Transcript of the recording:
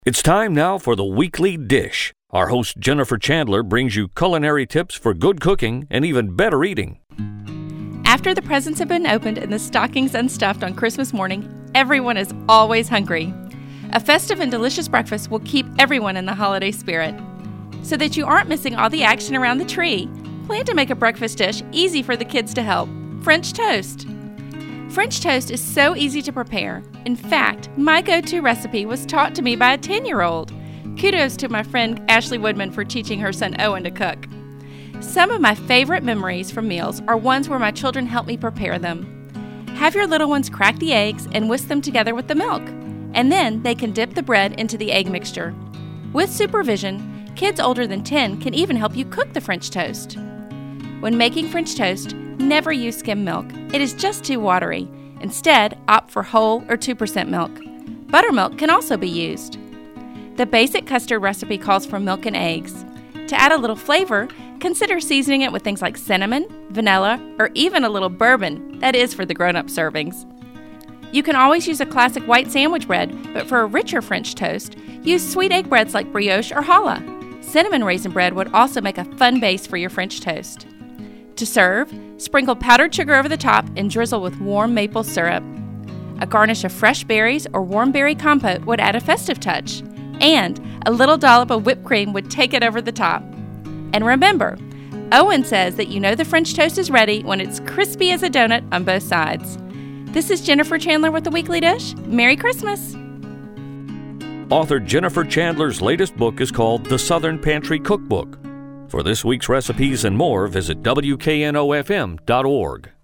It's time now for the Weekly Dish. Our host Jennifer Chandler brings you culinary tips for good cooking and even better eating. After the presents have been opened and the stockings unstuffed on Christmas morning, everyone is always hungry. A festive and delicious breakfast will keep everyone in the holiday spirit. So that you aren't missing all the action around the tree, plan to make a breakfast dish easy for the kids to help: French toast. French toast is so easy to prepare. In fact, my go-to recipe was taught to me by a 10-year-old. Kudos to my friend Ashley Woodman for teaching her son Owen to cook. Some of my favorite memories from meals are ones where my children help me prepare them. Have your little ones crack the eggs and whisk them together with the milk, and then they can dip the bread into the egg mixture. With supervision, kids older than 10 can even help you cook the French toast. When making French toast, never use skim milk. It is just too watery. Instead, opt for whole or 2% milk. Buttermilk can also be used. The basic custard recipe calls for milk and eggs. To add a little flavor, consider seasoning it with things like cinnamon, vanilla, or even a little bourbon. That is for the grown-up servings. You can always use a classic white sandwich bread, but for a richer French toast, use sweet egg breads like brioche or challah. Cinnamon raisin bread would also make a fun base for your French toast. To serve, sprinkle powdered sugar over the top and drizzle with warm maple syrup. A garnish of fresh berries or warm berry compote would add a festive touch, and a little dollop of whipped cream would take it over the top. And remember, Owen says that you know the French toast is ready when it's crispy as a donut on both sides. This is Jennifer Chandler with the Weekly Dish. Merry Christmas! Author Jennifer Chandler's latest book is called The Southern Pantry Cookbook. For this week's recipes and more, visit WKNOFM.org.